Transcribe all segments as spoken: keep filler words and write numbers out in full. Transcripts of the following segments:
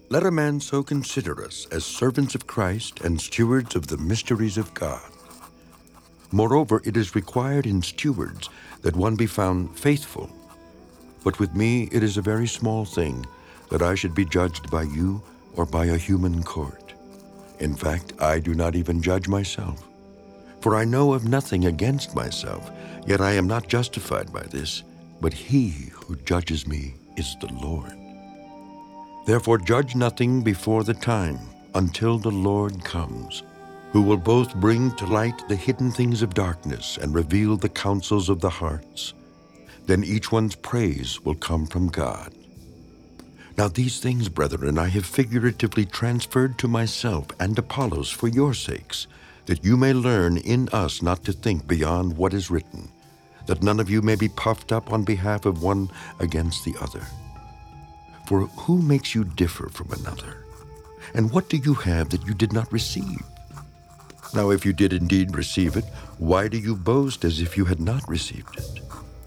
Let a man so consider us as servants of Christ and stewards of the mysteries of God. Moreover, it is required in stewards that one be found faithful. But with me it is a very small thing that I should be judged by you or by a human court. In fact, I do not even judge myself. For I know of nothing against myself, yet I am not justified by this, but he who judges me is the Lord. Therefore judge nothing before the time, until the Lord comes, who will both bring to light the hidden things of darkness and reveal the counsels of the hearts. Then each one's praise will come from God. Now these things, brethren, I have figuratively transferred to myself and Apollos for your sakes, that you may learn in us not to think beyond what is written, that none of you may be puffed up on behalf of one against the other. For who makes you differ from another? And what do you have that you did not receive? Now if you did indeed receive it, why do you boast as if you had not received it?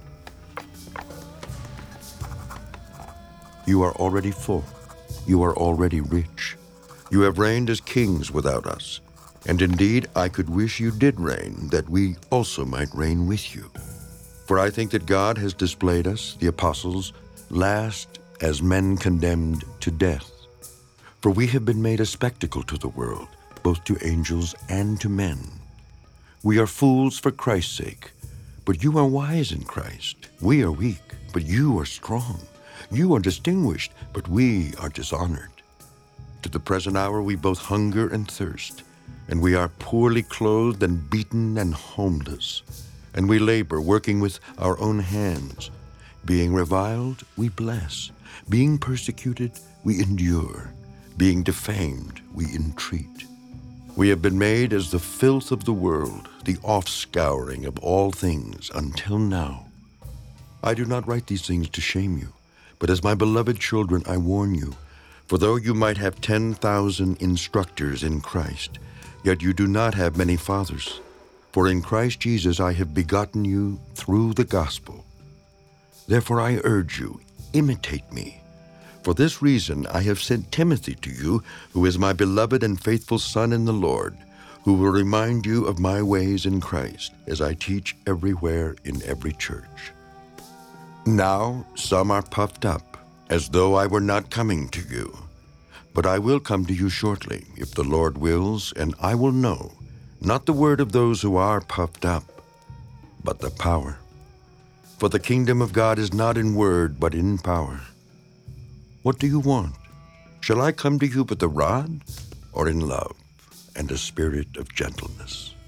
You are already full. You are already rich. You have reigned as kings without us. And indeed, I could wish you did reign, that we also might reign with you. For I think that God has displayed us, the apostles, last as men condemned to death. For we have been made a spectacle to the world, both to angels and to men. We are fools for Christ's sake, but you are wise in Christ. We are weak, but you are strong. You are distinguished, but we are dishonored. To the present hour we both hunger and thirst, and we are poorly clothed and beaten and homeless. And we labor, working with our own hands. Being reviled, we bless. Being persecuted, we endure. Being defamed, we entreat. We have been made as the filth of the world, the offscouring of all things until now. I do not write these things to shame you, but as my beloved children I warn you, for though you might have ten thousand instructors in Christ, yet you do not have many fathers. For in Christ Jesus I have begotten you through the gospel. Therefore I urge you, imitate me. For this reason I have sent Timothy to you, who is my beloved and faithful son in the Lord, who will remind you of my ways in Christ, as I teach everywhere in every church. Now some are puffed up, as though I were not coming to you. But I will come to you shortly, if the Lord wills, and I will know, not the word of those who are puffed up, but the power. For the kingdom of God is not in word, but in power. What do you want? Shall I come to you with a rod, or in love and a spirit of gentleness?